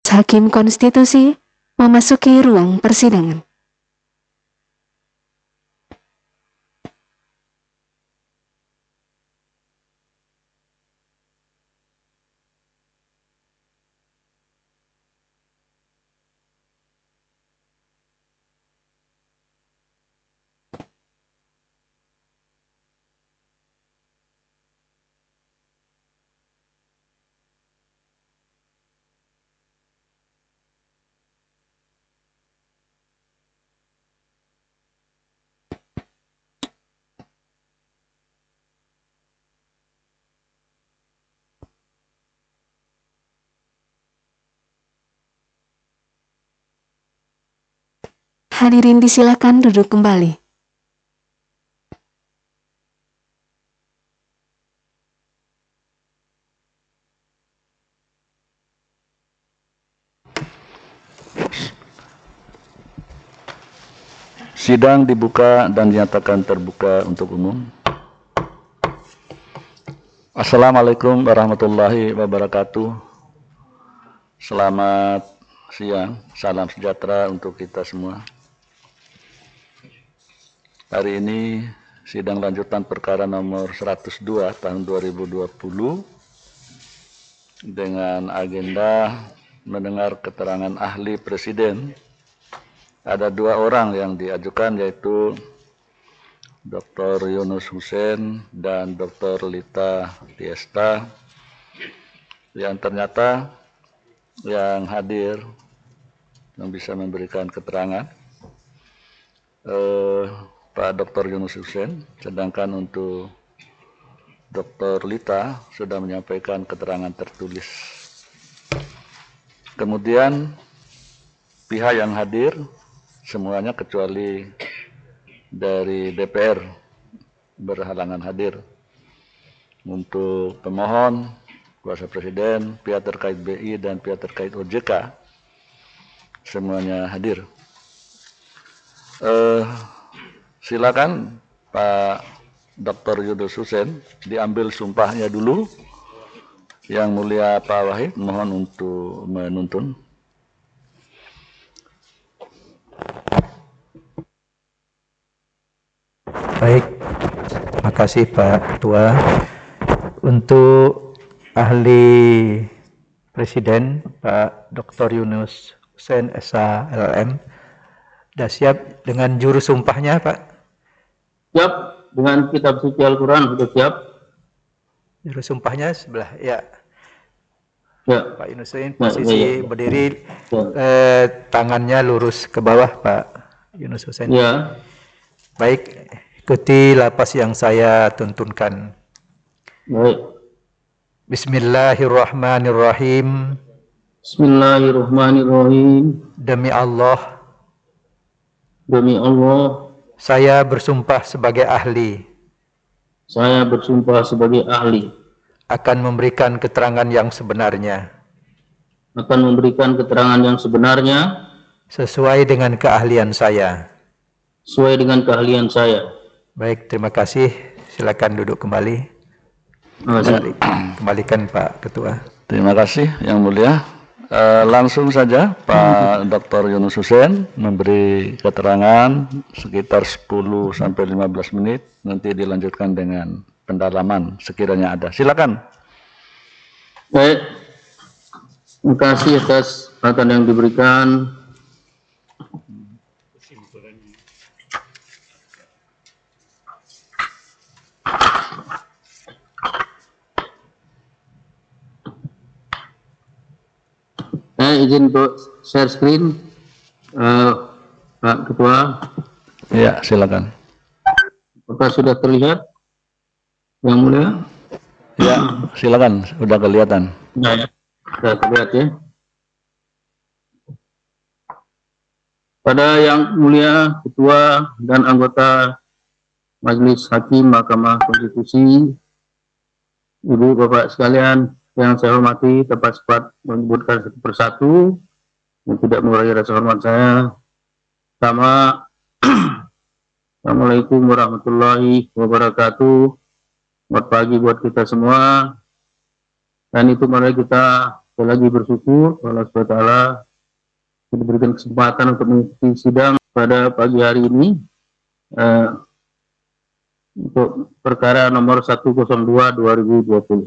Hakim Konstitusi memasuki ruang persidangan. Hadirin disilakan duduk kembali. Sidang dibuka dan dinyatakan terbuka untuk umum. Assalamualaikum warahmatullahi wabarakatuh. Selamat siang, salam sejahtera untuk kita semua. Hari ini sidang lanjutan perkara nomor 102 tahun 2020 dengan agenda mendengar keterangan ahli presiden. Ada dua orang yang diajukan, yaitu Dr. Yunus Hussein dan Dr. Lita Tiesta, yang ternyata yang hadir yang bisa memberikan keterangan Pak Dr. Yunus Hussein, sedangkan untuk Dr. Lita sudah menyampaikan keterangan tertulis. Kemudian pihak yang hadir semuanya kecuali dari DPR berhalangan hadir. Untuk pemohon, kuasa presiden, pihak terkait BI dan pihak terkait OJK semuanya hadir. Silakan Pak Dr. Yunus Hussein diambil sumpahnya dulu. Yang mulia Pak Wahid mohon untuk menuntun. Baik, makasih Pak Ketua. Untuk ahli Presiden Pak Dr. Yunus Hussein SH LLM, sudah siap dengan juru sumpahnya Pak? Siap, dengan kitab suci Al-Quran sudah siap. Juru sumpahnya sebelah, ya. Ya. Pak Yunus Hussein posisi berdiri, tangannya lurus ke bawah Pak Yunus Hussein. Ya. Baik, ikuti lapas yang saya tuntunkan. Baik. Bismillahirrahmanirrahim. Bismillahirrahmanirrahim. Demi Allah, saya bersumpah sebagai ahli. Saya bersumpah sebagai ahli. Akan memberikan keterangan yang sebenarnya. Akan memberikan keterangan yang sebenarnya. Sesuai dengan keahlian saya. Sesuai dengan keahlian saya. Baik, terima kasih. Silakan duduk kembali. Kembalikan Pak Ketua. Terima kasih Yang Mulia. Langsung saja Pak Dr. Yunus Hussein memberi keterangan sekitar 10 sampai 15 menit, nanti dilanjutkan dengan pendalaman sekiranya ada. Silakan. Baik. Terima kasih atas perhatian yang diberikan. Saya izin untuk share screen, Pak Ketua. Ya, silakan. Apakah sudah terlihat, Yang Mulia? Ya, silakan. Sudah kelihatan. Nah, ya. Sudah terlihat ya. Pada Yang Mulia Ketua dan anggota Majelis Hakim Mahkamah Konstitusi, Ibu Bapak sekalian yang saya hormati, tepat cepat menyebutkan satu persatu yang tidak mengurangi rasa hormat saya. Pertama, Assalamualaikum warahmatullahi wabarakatuh. Selamat pagi buat kita semua. Dan itu mari kita sekali lagi bersyukur Allah SWT diberikan kesempatan untuk mengikuti sidang pada pagi hari ini untuk perkara nomor 102/2020.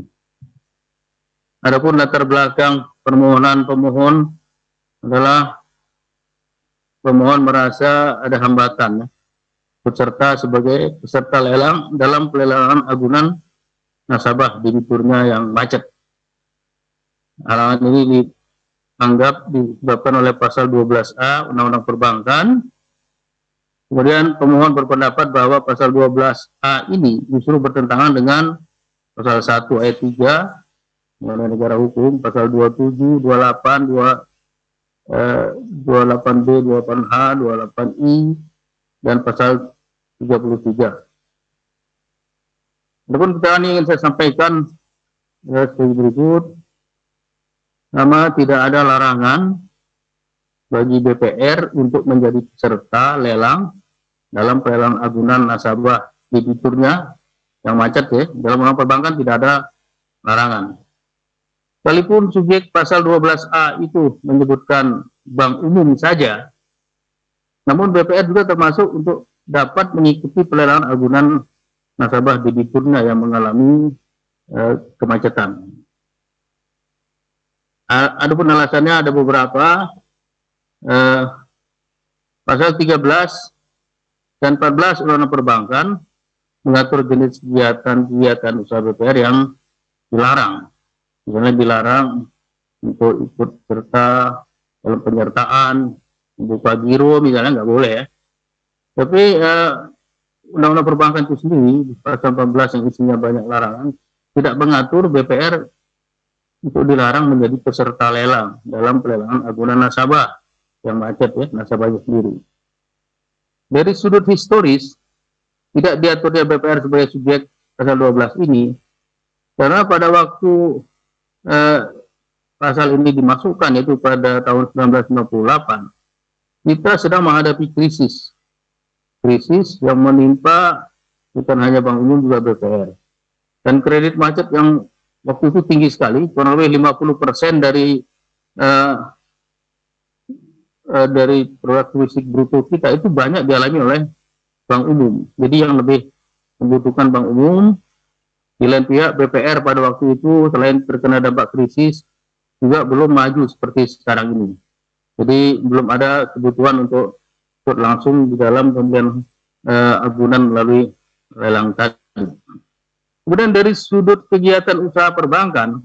Adapun latar belakang permohonan pemohon adalah pemohon merasa ada hambatan peserta sebagai peserta lelang dalam pelelangan agunan nasabah debiturnya yang macet. Halangan ini dianggap disebabkan oleh pasal 12A Undang-Undang Perbankan. Kemudian pemohon berpendapat bahwa pasal 12A ini justru bertentangan dengan pasal 1 ayat 3 Undang-Undang Negara Hukum, pasal 27, 28, 28B, 28H, 28I, dan pasal 33. Adapun keterangan yang ingin saya sampaikan sebagai berikut. Pertama, tidak ada larangan bagi BPR untuk menjadi peserta lelang dalam pelelangan agunan nasabah debiturnya yang macet ya. Dalam undang perbankan tidak ada larangan. Sekalipun subjek pasal 12A itu menyebutkan bank umum saja, namun BPR juga termasuk untuk dapat mengikuti pelelangan agunan nasabah debiturnya yang mengalami kemacetan. Adapun alasannya ada beberapa. Pasal 13 dan 14 Undang-Undang Perbankan mengatur jenis kegiatan usaha BPR yang dilarang. Misalnya dilarang untuk ikut serta dalam penyertaan, membuka giro misalnya nggak boleh ya. Tapi Undang-Undang Perbankan itu sendiri pasal 14 yang isinya banyak larangan tidak mengatur BPR untuk dilarang menjadi peserta lelang dalam pelelangan agunan nasabah yang macet ya, nasabahnya sendiri. Dari sudut historis, tidak diaturnya BPR sebagai subjek pasal 12 ini, karena pada waktu pasal ini dimasukkan, yaitu pada tahun 1998, kita sedang menghadapi krisis yang menimpa bukan hanya Bank Umum, juga BPR. Dan kredit macet yang waktu itu tinggi sekali, kurang lebih 50% dari produk fisik bruto kita itu banyak dialami oleh Bank Umum. Jadi yang lebih membutuhkan Bank Umum. Di lain pihak BPR pada waktu itu selain terkena dampak krisis juga belum maju seperti sekarang ini. Jadi belum ada kebutuhan untuk langsung di dalam pembelian agunan melalui lelang tadi. Kemudian dari sudut kegiatan usaha perbankan,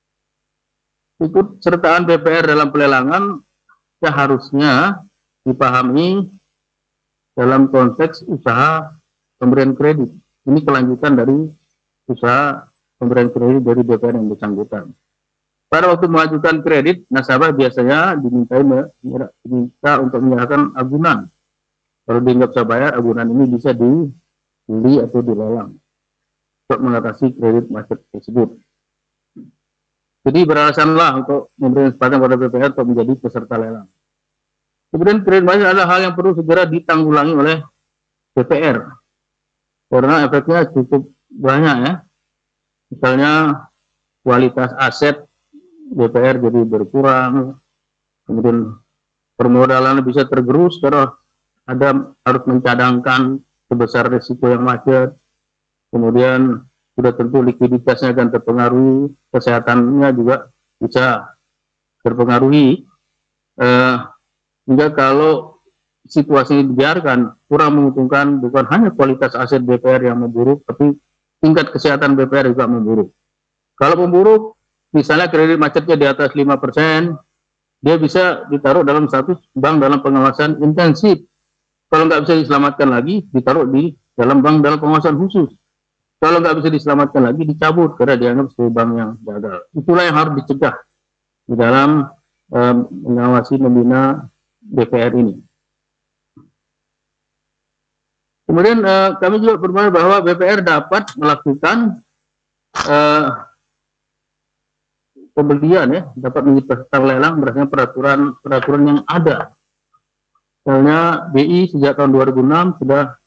ikut sertaan BPR dalam pelelangan seharusnya dipahami dalam konteks usaha pemberian kredit. Ini kelanjutan dari usaha pemberian kredit dari BPR yang bersangkutan. Pada waktu mengajukan kredit, nasabah biasanya diminta untuk menyerahkan agunan. Kalau dia nggak bisa bayar, agunan ini bisa dibeli atau dilelang untuk mengatasi kredit macet tersebut. Jadi beralasanlah untuk memberikan kesempatan pada BPR untuk menjadi peserta lelang. Kemudian kredit macet adalah hal yang perlu segera ditanggulangi oleh BPR karena efeknya cukup banyak ya. Misalnya kualitas aset BPR jadi berkurang, kemudian permodalan bisa tergerus karena harus mencadangkan sebesar risiko yang macet. Kemudian sudah tentu likuiditasnya akan terpengaruhi, kesehatannya juga bisa terpengaruhi. Hingga kalau situasi ini dibiarkan, kurang menguntungkan bukan hanya kualitas aset BPR yang memburuk, tapi tingkat kesehatan BPR juga memburuk. Kalau memburuk, misalnya kredit macetnya di atas 5%, dia bisa ditaruh dalam status bank dalam pengawasan intensif. Kalau nggak bisa diselamatkan lagi, ditaruh di dalam bank dalam pengawasan khusus. Kalau nggak bisa diselamatkan lagi, dicabut karena dianggap sebagai bank yang gagal. Itulah yang harus dicegah di dalam mengawasi membina BPR ini. Kemudian kami juga berpendapat bahwa BPR dapat melakukan pembelian ya, dapat menjadi peserta lelang berdasarkan peraturan yang ada. Misalnya BI sejak tahun 2006 sudah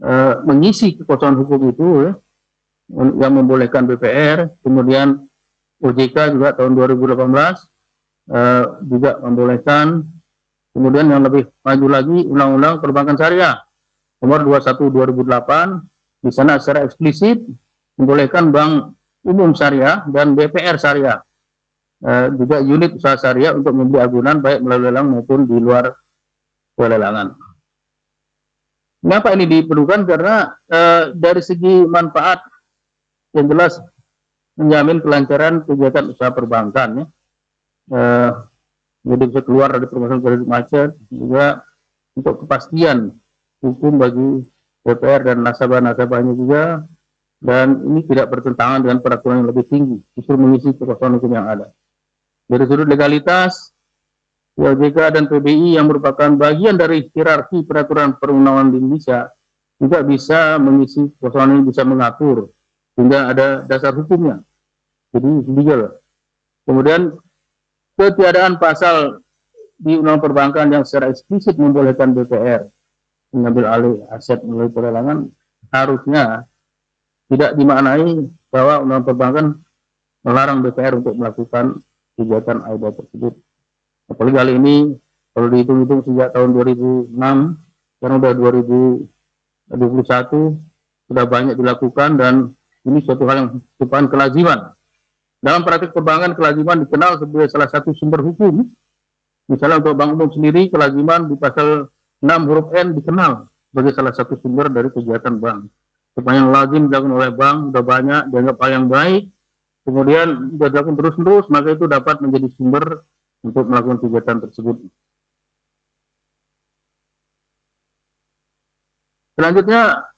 mengisi kekosongan hukum itu ya, yang membolehkan BPR, kemudian OJK juga tahun 2018 juga membolehkan. Kemudian yang lebih maju lagi Undang-Undang Perbankan Syariah nomor 21 2008, di sana secara eksplisit membolehkan bank umum syariah dan BPR syariah, juga unit usaha syariah untuk membeli agunan baik melalui lelang maupun di luar pelelangan. Mengapa ini diperlukan? Karena dari segi manfaat yang jelas menjamin kelancaran kegiatan usaha perbankan, ya. Jadi bisa keluar dari permasalahan kredit macet, juga untuk kepastian hukum bagi BPR dan nasabah-nasabahnya juga, dan ini tidak bertentangan dengan peraturan yang lebih tinggi, justru mengisi kekosongan hukum yang ada. Dari sudut legalitas, OJK dan PBI yang merupakan bagian dari hierarki peraturan perundangan di Indonesia juga bisa mengisi kekosongan ini, bisa mengatur sehingga ada dasar hukumnya. Jadi legal. Kemudian ketiadaan pasal di Undang Perbankan yang secara eksplisit membolehkan BPR mengambil alih aset melalui pelelangan harusnya tidak dimaknai bahwa Undang Perbankan melarang BPR untuk melakukan kegiatan AIBA tersebut. Apalagi kali ini kalau dihitung-hitung sejak tahun 2006, sekarang sudah 2021, sudah banyak dilakukan dan ini suatu hal yang merupakan kelaziman. Dalam praktik perbankan, kelaziman dikenal sebagai salah satu sumber hukum. Misalnya untuk bank umum sendiri, kelaziman di pasal 6 huruf N dikenal sebagai salah satu sumber dari kegiatan bank. Sepanjang lazim dilakukan oleh bank, sudah banyak, dianggap hal yang baik, kemudian sudah dilakukan terus-menerus, maka itu dapat menjadi sumber untuk melakukan kegiatan tersebut. Selanjutnya,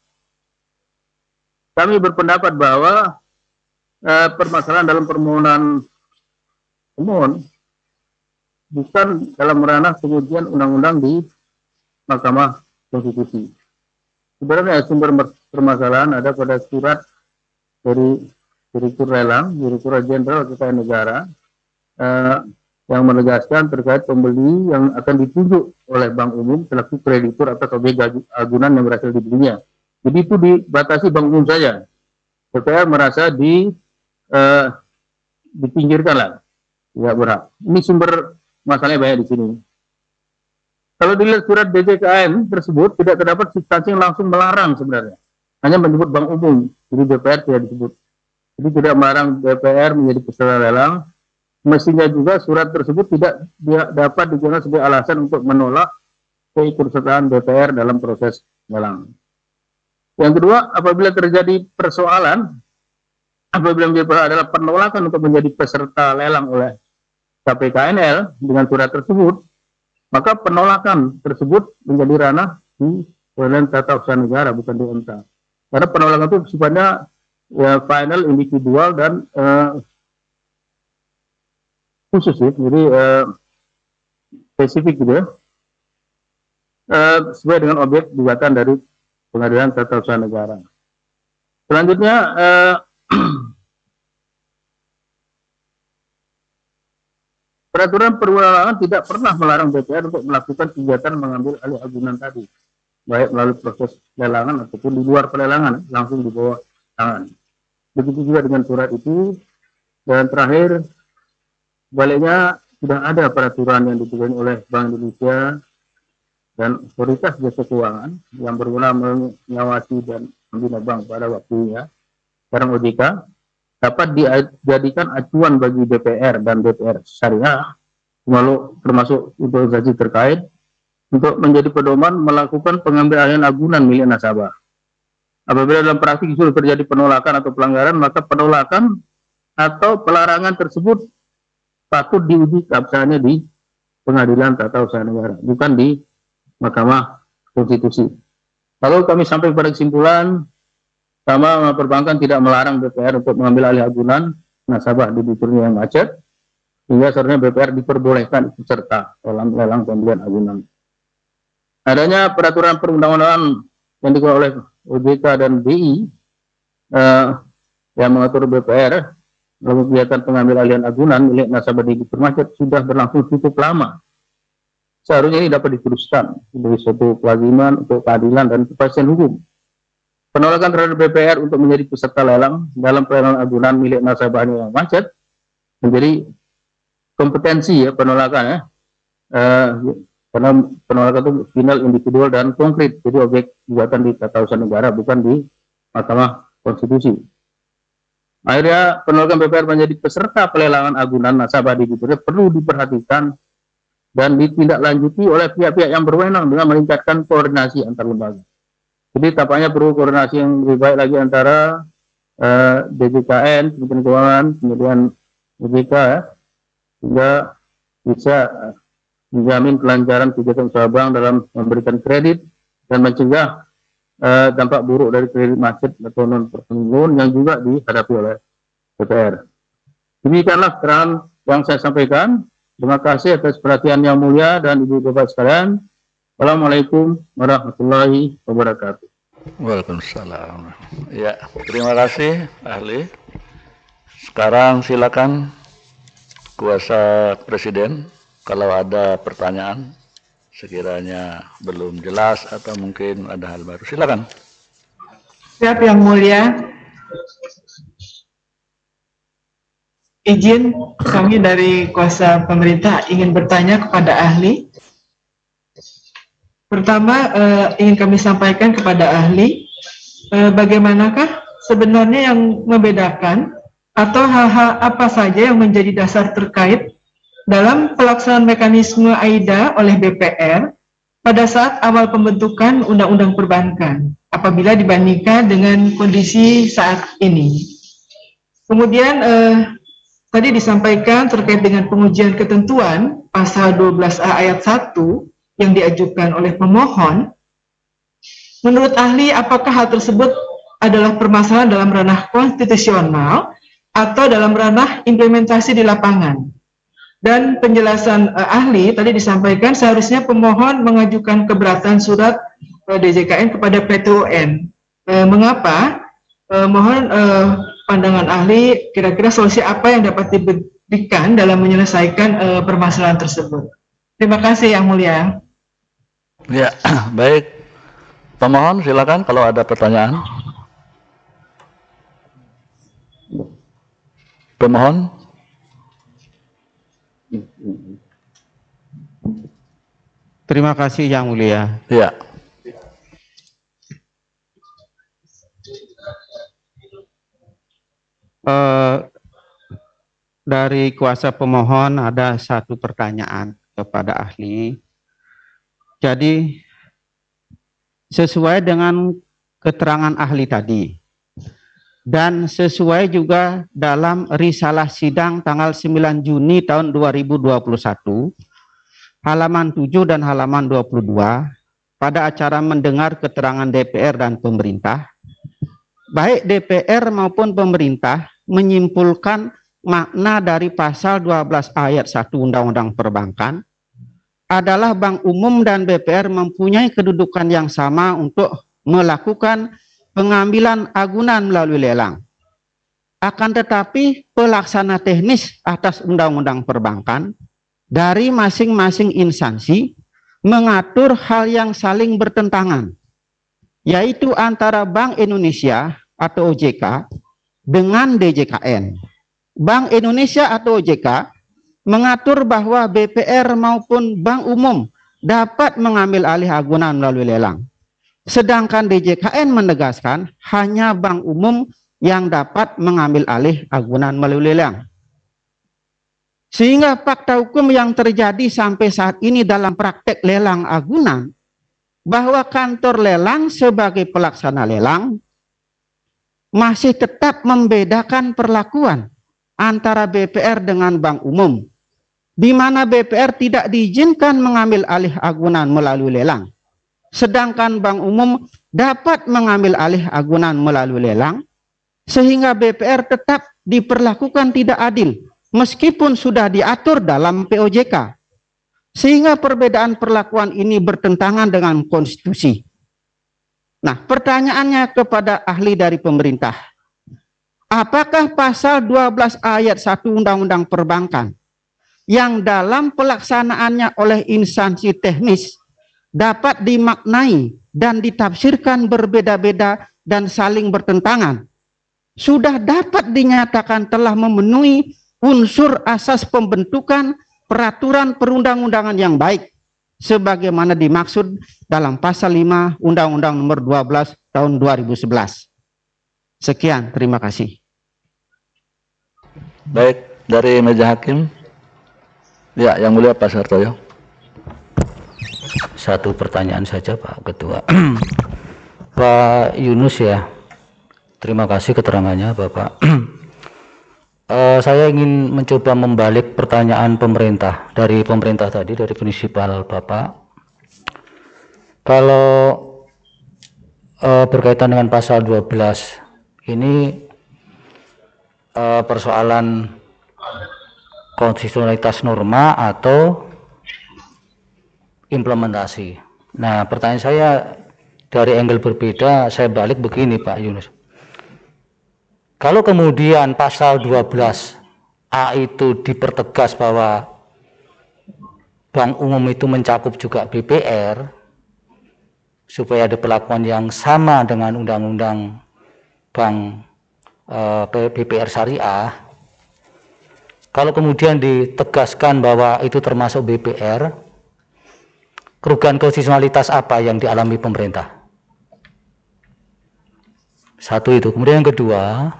kami berpendapat bahwa permasalahan dalam permohonan pemohon bukan dalam ranah pengujian undang-undang di Mahkamah Konstitusi. Sebenarnya sumber permasalahan ada pada surat dari Direktur Lelang, Direktur Jenderal Kekayaan Negara, yang menegaskan terkait pembeli yang akan ditunjuk oleh bank umum selaku kreditur atas objek agunan yang berhasil dibelinya. Jadi itu dibatasi bank umum saja. BPR merasa dipinggirkan lah, tidak berhak. Ini sumber masalahnya banyak di sini. Kalau dilihat surat DJKN tersebut tidak terdapat substansi yang langsung melarang sebenarnya, hanya menyebut bank umum, jadi BPR tidak disebut. Jadi tidak melarang BPR menjadi peserta lelang. Mestinya juga surat tersebut tidak dapat digunakan sebagai alasan untuk menolak keikutsertaan BPR dalam proses lelang. Yang kedua, apabila terjadi persoalan, apabila adalah penolakan untuk menjadi peserta lelang oleh KPKNL dengan surat tersebut, maka penolakan tersebut menjadi ranah di Pengadilan Tata Usaha Negara, bukan di MK. Karena penolakan itu sifatnya ya, final, individual, dan khusus ya, jadi spesifik gitu ya, sesuai dengan objek gugatan dari Pengadilan Tata Usaha Negara. Selanjutnya, peraturan perundangan tidak pernah melarang BPR untuk melakukan kegiatan mengambil alih agunan tadi, baik melalui proses lelangan ataupun di luar pelelangan, langsung di bawah tangan. Begitu juga dengan surat itu. Dan terakhir, baliknya sudah ada peraturan yang dibuat oleh Bank Indonesia dan otoritas jasa keuangan yang berwenang mengawasi dan membina bank pada waktunya, sekarang OJK, dapat dijadikan acuan bagi DPR dan DPR syariah, termasuk organisasi terkait, untuk menjadi pedoman melakukan pengambilan agunan milik nasabah. Apabila dalam praktik sudah terjadi penolakan atau pelanggaran, maka penolakan atau pelarangan tersebut patut diuji keabsahannya di Pengadilan Tata Usaha Negara, bukan di Mahkamah Konstitusi. Lalu kami sampai pada kesimpulan, pertama, perbankan tidak melarang BPR untuk mengambil alih agunan nasabah di debiturnya yang macet, sehingga seharusnya BPR diperbolehkan ikut serta dalam lelang pembelian agunan. Adanya peraturan perundang-undangan yang dikeluarkan oleh OJK dan BI yang mengatur BPR dalam kegiatan pengambil alihan agunan milik nasabah di debitur macet sudah berlangsung cukup lama. Seharusnya ini dapat diteruskan sebagai suatu kelaziman untuk keadilan dan kepastian hukum. Penolakan terhadap BPR untuk menjadi peserta lelang dalam pelelangan agunan milik nasabahnya yang macet menjadi kompetensi ya penolakan ya. Karena penolakan itu final, individual, dan konkret. Jadi objek gugatan di tata usaha negara, bukan di Mahkamah Konstitusi. Akhirnya penolakan BPR menjadi peserta pelelangan agunan nasabah di BPR perlu diperhatikan dan ditindaklanjuti oleh pihak-pihak yang berwenang dengan meningkatkan koordinasi antar lembaga. Jadi tampaknya perlu koordinasi yang lebih baik lagi antara DJKN, Kementerian Keuangan, kemudian OJK ya, sehingga bisa menjamin kelancaran kegiatan usaha bank dalam memberikan kredit dan mencegah dampak buruk dari kredit macet atau non performing loan yang juga dihadapi oleh DPR. Demikianlah keterangan yang saya sampaikan. Terima kasih atas perhatian yang mulia dan ibu bapak sekalian. Assalamualaikum warahmatullahi wabarakatuh. Waalaikumsalam. Ya, terima kasih ahli. Sekarang silakan kuasa presiden kalau ada pertanyaan sekiranya belum jelas atau mungkin ada hal baru. Silakan. Siap Yang Mulia. Izin kami dari kuasa pemerintah ingin bertanya kepada ahli. Pertama, ingin kami sampaikan kepada ahli, bagaimanakah sebenarnya yang membedakan atau hal-hal apa saja yang menjadi dasar terkait dalam pelaksanaan mekanisme AIDA oleh DPR pada saat awal pembentukan Undang-Undang Perbankan apabila dibandingkan dengan kondisi saat ini. Kemudian tadi disampaikan terkait dengan pengujian ketentuan pasal 12A ayat 1 yang diajukan oleh pemohon. Menurut ahli, apakah hal tersebut adalah permasalahan dalam ranah konstitusional atau dalam ranah implementasi di lapangan? Dan penjelasan ahli tadi disampaikan seharusnya pemohon mengajukan keberatan surat DJKN kepada PT-UN. Mengapa? Mohon pandangan ahli, kira-kira solusi apa yang dapat diberikan dalam menyelesaikan permasalahan tersebut. Terima kasih Yang Mulia. Ya, baik. Pemohon silakan kalau ada pertanyaan. Pemohon. Terima kasih Yang Mulia. Ya. Dari kuasa pemohon ada satu pertanyaan kepada ahli. Jadi sesuai dengan keterangan ahli tadi dan sesuai juga dalam risalah sidang tanggal 9 Juni tahun 2021 halaman 7 dan halaman 22 pada acara mendengar keterangan DPR dan pemerintah, baik DPR maupun pemerintah menyimpulkan makna dari pasal 12 ayat 1 Undang-Undang Perbankan adalah Bank Umum dan BPR mempunyai kedudukan yang sama untuk melakukan pengambilan agunan melalui lelang. Akan tetapi pelaksana teknis atas Undang-Undang Perbankan dari masing-masing instansi mengatur hal yang saling bertentangan, yaitu antara Bank Indonesia atau OJK dengan DJKN. Bank Indonesia atau OJK mengatur bahwa BPR maupun Bank Umum dapat mengambil alih agunan melalui lelang. Sedangkan DJKN menegaskan hanya Bank Umum yang dapat mengambil alih agunan melalui lelang. Sehingga fakta hukum yang terjadi sampai saat ini dalam praktek lelang agunan, bahwa kantor lelang sebagai pelaksana lelang masih tetap membedakan perlakuan antara BPR dengan Bank Umum, di mana BPR tidak diizinkan mengambil alih agunan melalui lelang, sedangkan Bank Umum dapat mengambil alih agunan melalui lelang, sehingga BPR tetap diperlakukan tidak adil, meskipun sudah diatur dalam POJK, sehingga perbedaan perlakuan ini bertentangan dengan konstitusi. Nah, pertanyaannya kepada ahli dari pemerintah, apakah pasal 12 ayat 1 Undang-Undang Perbankan yang dalam pelaksanaannya oleh instansi teknis dapat dimaknai dan ditafsirkan berbeda-beda dan saling bertentangan, sudah dapat dinyatakan telah memenuhi unsur asas pembentukan peraturan perundang-undangan yang baik sebagaimana dimaksud dalam pasal 5 Undang-Undang Nomor 12 Tahun 2011. Sekian, terima kasih. Baik, dari meja hakim. Ya, yang mulia Pak Sartoyo. Satu pertanyaan saja Pak Ketua. Pak Yunus ya, terima kasih keterangannya Bapak. Saya ingin mencoba membalik pertanyaan pemerintah tadi, dari prinsipal Bapak. Kalau berkaitan dengan pasal 12 ini persoalan konstitusionalitas norma atau implementasi. Nah, pertanyaan saya dari angle berbeda, saya balik begini Pak Yunus. Kalau kemudian pasal 12A itu dipertegas bahwa bank umum itu mencakup juga BPR, supaya ada perlakuan yang sama dengan undang-undang bank BPR syariah. Kalau kemudian ditegaskan bahwa itu termasuk BPR, kerugian konstitusionalitas apa yang dialami pemerintah? Satu itu. Kemudian yang kedua,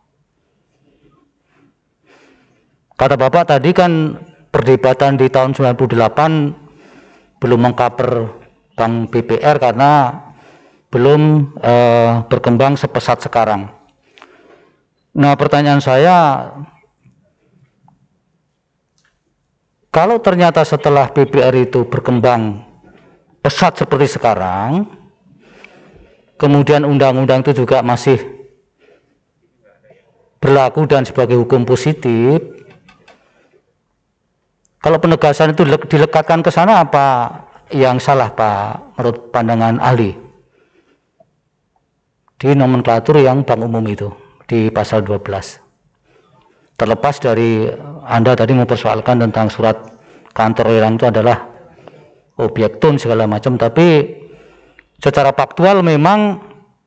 kata Bapak tadi kan perdebatan di tahun 98 belum mengcover bank BPR karena belum berkembang sepesat sekarang. Nah, pertanyaan saya, kalau ternyata setelah BPR itu berkembang pesat seperti sekarang, kemudian undang-undang itu juga masih berlaku dan sebagai hukum positif, kalau penegasan itu dilekatkan ke sana, apa yang salah Pak menurut pandangan ahli di nomenklatur yang bank umum itu di pasal 12? Terlepas dari Anda tadi mempersoalkan tentang surat kantor lelang itu adalah objek tun segala macam, tapi secara faktual memang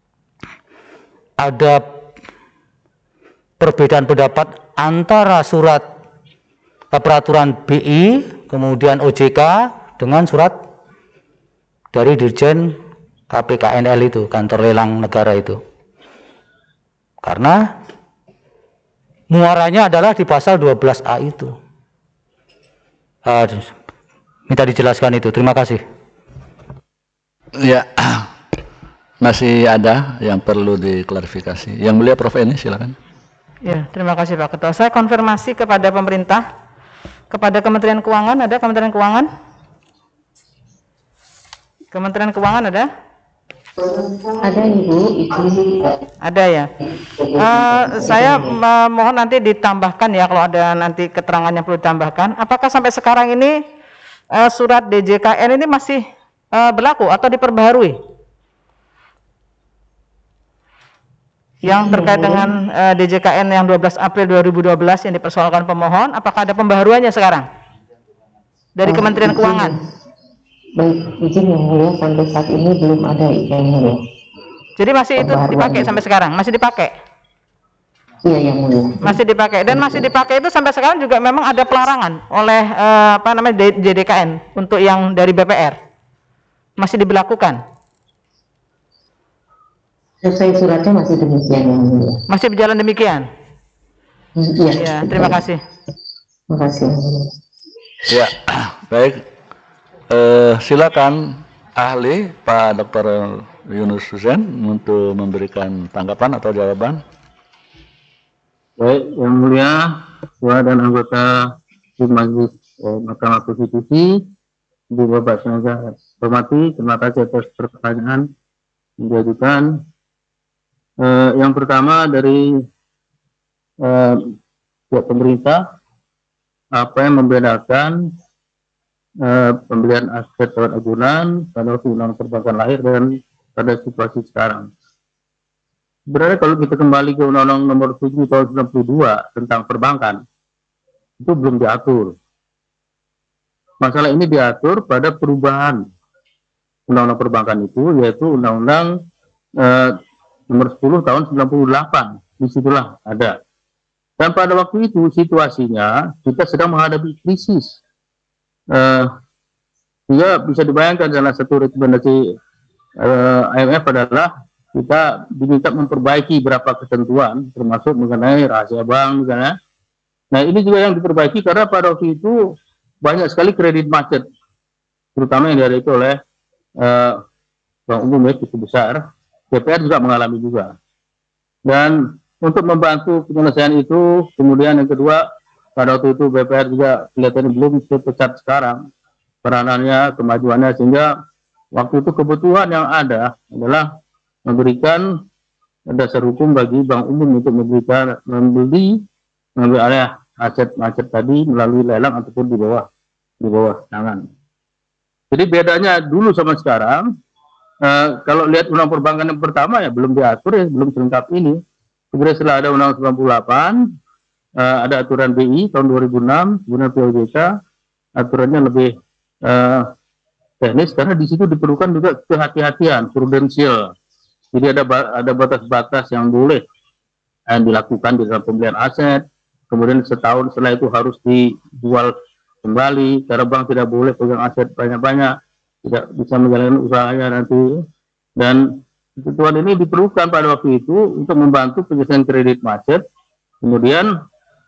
ada perbedaan pendapat antara surat peraturan BI kemudian OJK dengan surat dari Dirjen KPKNL itu, kantor lelang negara itu, karena muaranya adalah di pasal 12A itu. Minta dijelaskan itu. Terima kasih. Ya, masih ada yang perlu diklarifikasi. Yang mulia Prof. Eni, silakan. Ya, terima kasih Pak Ketua. Saya konfirmasi kepada pemerintah, kepada Kementerian Keuangan. Ada Kementerian Keuangan? Kementerian Keuangan ada? Ada Ibu, Ada ya. Saya mohon nanti ditambahkan ya, kalau ada nanti keterangan yang perlu ditambahkan. Apakah sampai sekarang ini surat DJKN ini masih berlaku atau diperbaharui? Yang terkait dengan DJKN yang 12 April 2012 yang dipersoalkan pemohon, apakah ada pembaharuannya sekarang dari Kementerian Keuangan? Baik, izin yang mulia, sampai saat ini belum ada yang mulia. Jadi masih itu dipakai sampai sekarang? Masih dipakai? Iya yang mulia. Masih dipakai, dan masih dipakai itu sampai sekarang juga memang ada pelarangan oleh JDKN untuk yang dari BPR. Masih diberlakukan? Sesuai suratnya masih demikian yang mulia. Masih berjalan demikian? Iya. Ya, terima kasih. Terima kasih. Ya, baik. Silakan ahli Pak Dr. Yunus Husein untuk memberikan tanggapan atau jawaban. Baik, yang mulia Ketua dan anggota Majelis Mahkamah Konstitusi, Ibu Bapak semoga hormati, terima kasih atas pertanyaan yang diajukan. Yang pertama dari pihak pemerintah, apa yang membedakan pembelian aset lewat agunan pada waktu undang perbankan lahir dan pada situasi sekarang? Sebenarnya kalau kita kembali ke Undang-Undang Nomor 7 Tahun 92 tentang perbankan, itu belum diatur. Masalah ini diatur pada perubahan Undang-Undang perbankan itu, yaitu Undang-Undang Nomor 10 Tahun 98. Disitulah ada. Dan pada waktu itu situasinya kita sedang menghadapi krisis. Juga bisa dibayangkan salah satu rekomendasi IMF adalah kita diminta memperbaiki beberapa ketentuan, termasuk mengenai rahasia bank misalnya. Nah ini juga yang diperbaiki karena pada waktu itu banyak sekali kredit macet, terutama yang dihadapi oleh bank umum ya cukup besar. DPR juga mengalami juga. Dan untuk membantu penyelesaian itu, kemudian yang kedua, pada waktu itu BPR juga kelihatannya belum sepesat sekarang peranannya, kemajuannya, sehingga waktu itu kebutuhan yang ada adalah memberikan dasar hukum bagi bank umum untuk mengambil alih aset macet tadi melalui lelang ataupun di bawah tangan. Jadi bedanya dulu sama sekarang, kalau lihat undang perbankan yang pertama ya belum diatur ya, belum selengkap ini. Kemudian setelah ada undang 98, ada aturan BI tahun 2006, kemudian POJK, aturannya lebih teknis karena di situ diperlukan juga kehati-hatian, prudensial. Jadi ada batas-batas yang boleh dilakukan di dalam pembelian aset. Kemudian setahun setelah itu harus dijual kembali. Karena bank tidak boleh pegang aset banyak-banyak, tidak bisa menjalankan usahanya nanti. Dan ketentuan ini diperlukan pada waktu itu untuk membantu penyelesaian kredit macet. Kemudian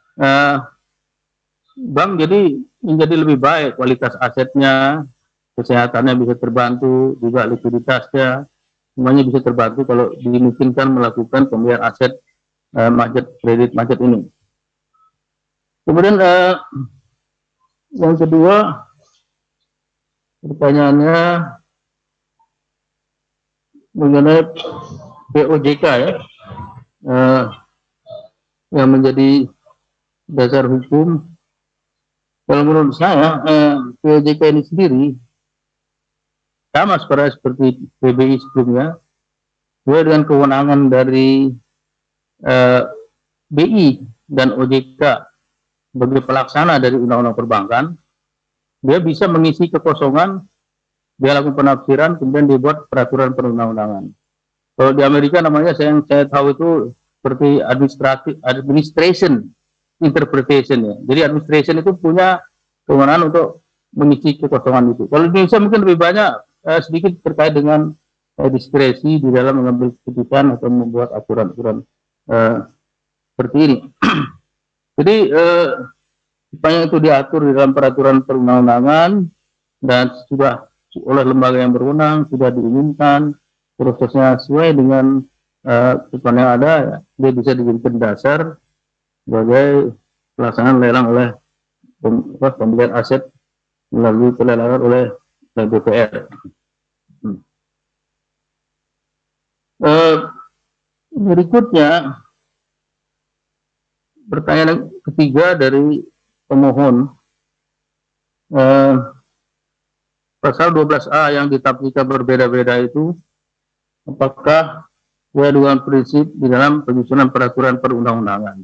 bank menjadi lebih baik kualitas asetnya, kesehatannya bisa terbantu, juga likuiditasnya, semuanya bisa terbantu kalau dimungkinkan melakukan pembelian aset kredit macet ini. Kemudian yang kedua, pertanyaannya mengenai POJK ya, yang menjadi dasar hukum. Kalau menurut saya POJK ini sendiri sama seperti PBI sebelumnya, sesuai dengan kewenangan dari BI dan OJK sebagai pelaksana dari undang-undang perbankan. Dia bisa mengisi kekosongan, dia lakukan penafsiran, kemudian dibuat peraturan perundang-undangan. Kalau di Amerika namanya yang saya tahu itu seperti administration interpretation ya. Jadi administration itu punya kewenangan untuk mengisi kekosongan itu. Kalau di Indonesia mungkin lebih banyak sedikit terkait dengan diskresi di dalam mengambil keputusan atau membuat aturan-aturan seperti ini. Jadi supaya itu diatur di dalam peraturan perundang-undangan dan sudah oleh lembaga yang berwenang, sudah diumumkan, prosesnya sesuai dengan ketentuan yang ada, ya, dia bisa dijadikan dasar sebagai pelaksanaan lelang oleh pembelian aset melalui pelelangan oleh DPR. Berikutnya, pertanyaan ketiga dari pemohon, pasal 12A yang ditafsirkan berbeda-beda itu, apakah sesuai dengan prinsip di dalam penyusunan peraturan perundang-undangan?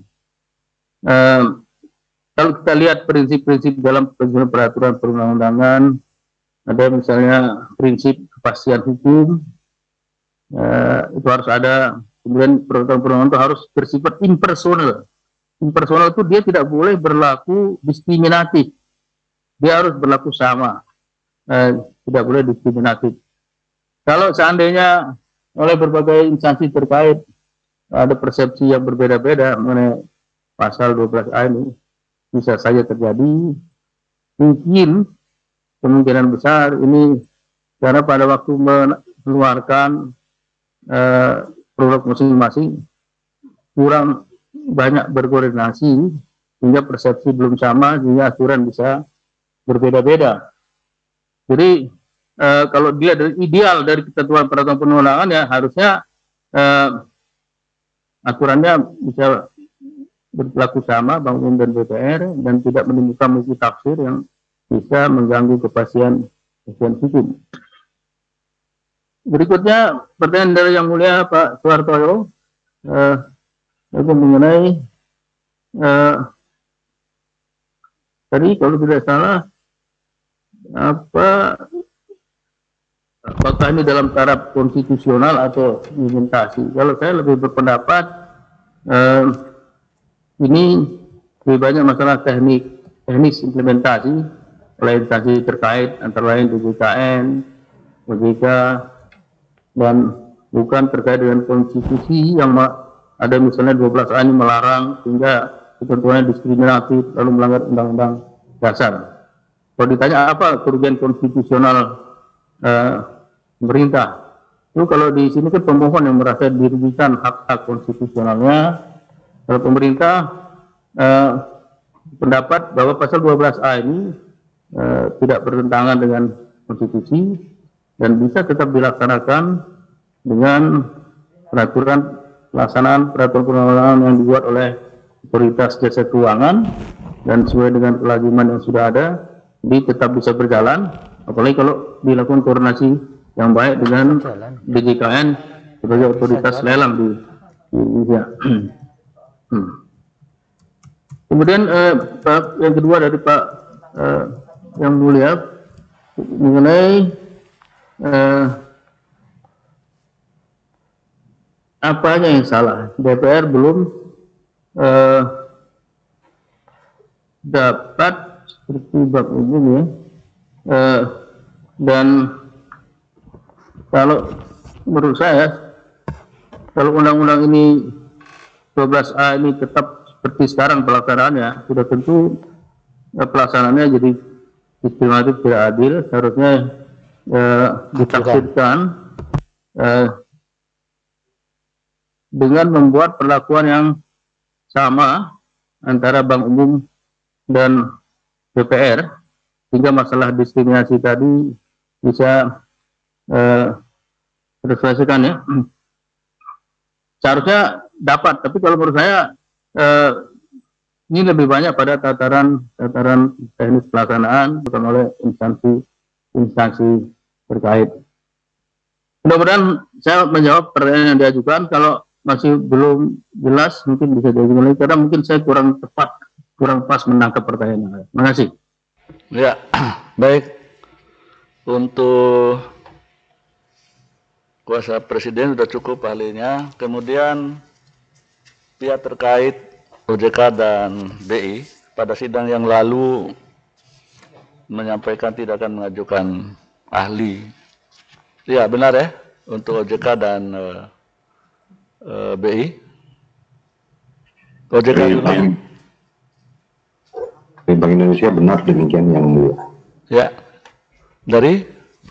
Kalau kita lihat prinsip-prinsip dalam penyusunan peraturan perundang-undangan, ada misalnya prinsip kepastian hukum, itu harus ada. Kemudian peraturan perundang-undangan itu harus bersifat impersonal. Impersonal itu dia tidak boleh berlaku diskriminatif, dia harus berlaku sama, tidak boleh diskriminatif. Kalau seandainya oleh berbagai instansi terkait ada persepsi yang berbeda-beda mengenai pasal 12A ini, bisa saja terjadi. Mungkin kemungkinan besar ini karena pada waktu mengeluarkan produk masing-masing kurang banyak berkoordinasi, sehingga persepsi belum sama, sehingga aturan bisa berbeda-beda. Jadi kalau dia dari ideal dari ketentuan peraturan perundang-undangan, ya harusnya aturannya bisa berlaku sama Bank Umum dan DPR dan tidak menimbulkan multi tafsir yang bisa mengganggu kepastian hukum. Berikutnya pertanyaan dari Yang Mulia Pak Suhartoyo, itu mengenai tadi kalau tidak salah apakah ini dalam taraf konstitusional atau implementasi. Kalau saya lebih berpendapat ini lebih banyak masalah teknis implementasi oleh instansi terkait antara lain DJKN, OJK, dan bukan terkait dengan konstitusi yang ada misalnya 12A ini melarang sehingga ketentuannya diskriminatif lalu melanggar undang-undang dasar. Kalau ditanya apa kerugian konstitusional pemerintah, itu kalau di sini kan pemohon yang merasa dirugikan hak-hak konstitusionalnya. Kalau pemerintah pendapat bahwa pasal 12A ini tidak bertentangan dengan konstitusi dan bisa tetap dilaksanakan dengan pelaksanaan peraturan perundang-undangan yang dibuat oleh otoritas jasa keuangan dan sesuai dengan kelaziman yang sudah ada, jadi tetap bisa berjalan, apalagi kalau dilakukan koordinasi yang baik dengan DJKN sebagai otoritas lelang di Indonesia. Kemudian yang kedua dari Pak Yang Mulia mengenai apanya yang salah. DPR belum dapat seperti bab umum ya, dan kalau menurut saya kalau undang-undang ini 12A ini tetap seperti sekarang pelaksanaannya, sudah tentu pelaksanaannya jadi diskriminatif, tidak adil. Seharusnya ditafsirkan dengan membuat perlakuan yang sama antara bank umum dan DPR, sehingga masalah diskriminasi tadi bisa terselesaikan ya. Seharusnya dapat, tapi kalau menurut saya ini lebih banyak pada tataran teknis pelaksanaan bukan oleh instansi terkait. Mudah-mudahan saya menjawab pertanyaan yang diajukan. Kalau masih belum jelas mungkin bisa diajukan lagi karena mungkin saya kurang tepat, kurang pas menangkap pertanyaannya. Terima kasih. Ya, baik. Untuk kuasa presiden sudah cukup ahlinya. Kemudian pihak terkait OJK dan BI pada sidang yang lalu menyampaikan tidak akan mengajukan ahli. Ya, benar ya, untuk OJK dan BI. OJK dulu. Dari Bank Indonesia benar demikian yang mulia. Ya. Dari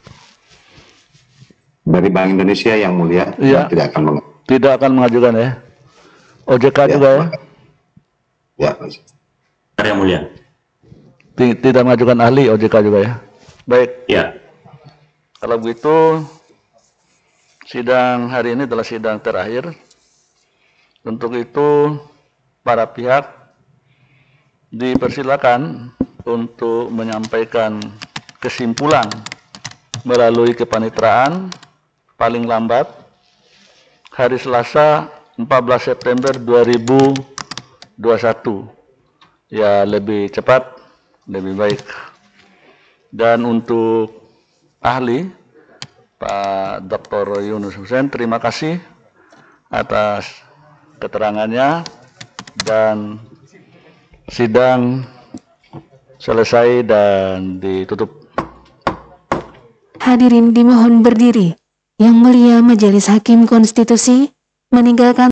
Bank Indonesia yang mulia, ya, tidak akan mengajukan ya. OJK ya, juga ya. Ya, yang mulia. Tidak mengajukan ahli OJK juga ya. Baik. Ya. Kalau begitu sidang hari ini adalah sidang terakhir. Untuk itu para pihak dipersilakan untuk menyampaikan kesimpulan melalui kepanitraan paling lambat hari Selasa 14 September 2021. Ya, lebih cepat lebih baik. Dan untuk ahli Pak Dr. Yunus Hussein, terima kasih atas keterangannya dan sidang selesai dan ditutup. Hadirin dimohon berdiri. Yang Mulia Majelis Hakim Konstitusi meninggalkan